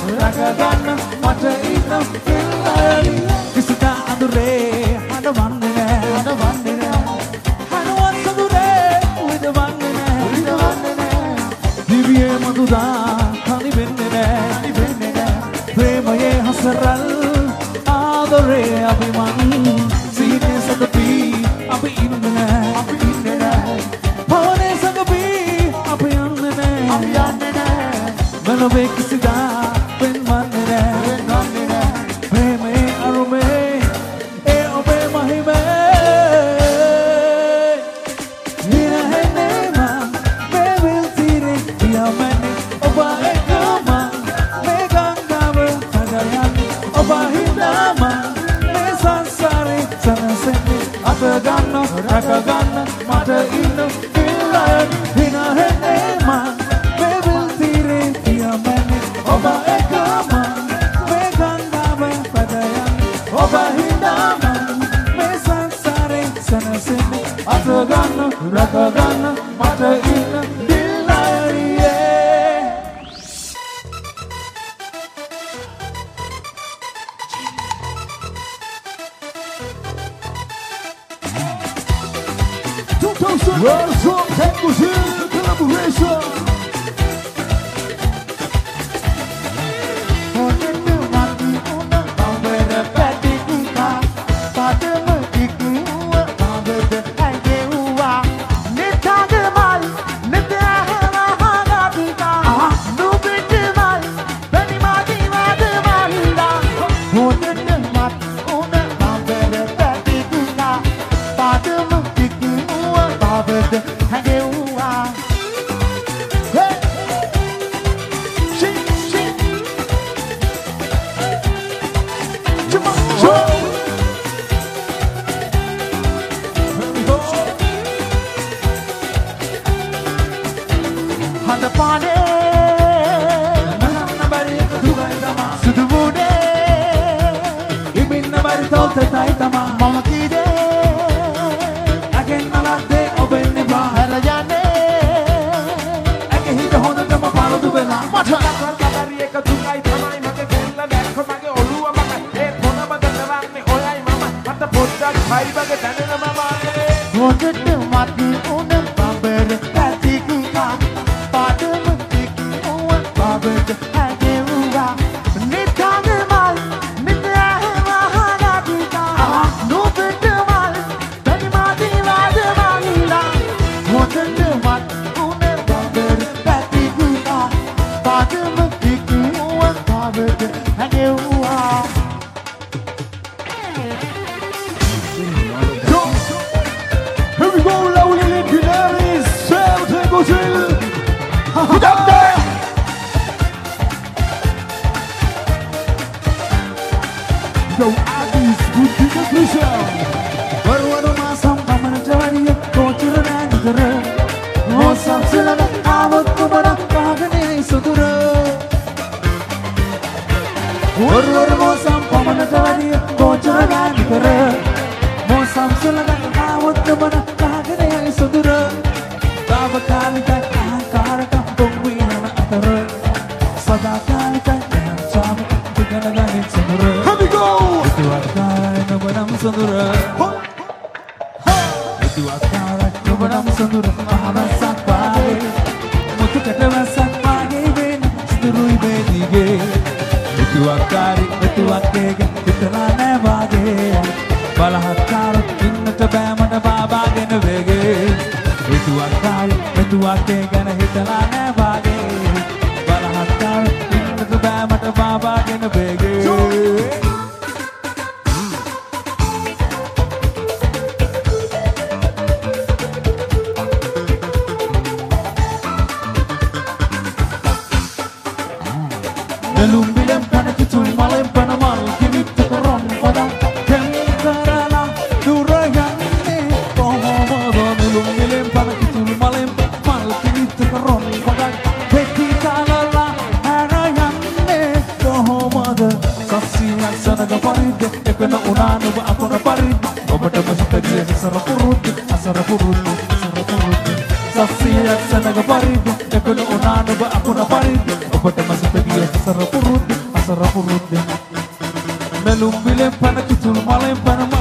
රැකගන්න මට ඉන්න පිල්ලයි කිසිත අඳුරේ හඬවන්නේ නෑ හඬවත් සඳුරේ විදවන්නේ නෑ දිවියේ මధుරා තනි වෙන්නේ නෑ ප්‍රේමයේ හසරල් ආදරේ අභිමන් සීනේ සකපි අපි ඉන්නේ නෑ පවනේ සකපි අපි යන්නේ නෑ මනෝවේ කිසිදා පෙන්වන්නේ නෑ ප්‍රේමයේ අරුමේ ඒ ඔබේ මහිමේ නිරහෙන්නේ මා මේ විල් තීරේ පියාමනේ ඔබ එකම මේ ගංගාව හදයන් ඔබ හිඳාම මේ සංසාරේ සනසන්නේ අත ගන්න රැක ගන්න මට ඉන්න පිල්ලයි නිරහෙන්නේ මා මේ විල් තීරේ පියාමනේ ඔබ එකම මේ ගංගාව හදයන් ඔබ හිඳාම මේ සංසාරේ සනසන්නේ අත ගන්න රැක ගන්න මට ඉන්න පිල්ලයි World Song Tango's collaboration. Saksiyak sa nagaparid, nakuno unano ba ako na parid, o pata masipag iya sa sarapurud. lumbilen pana kitul malen pana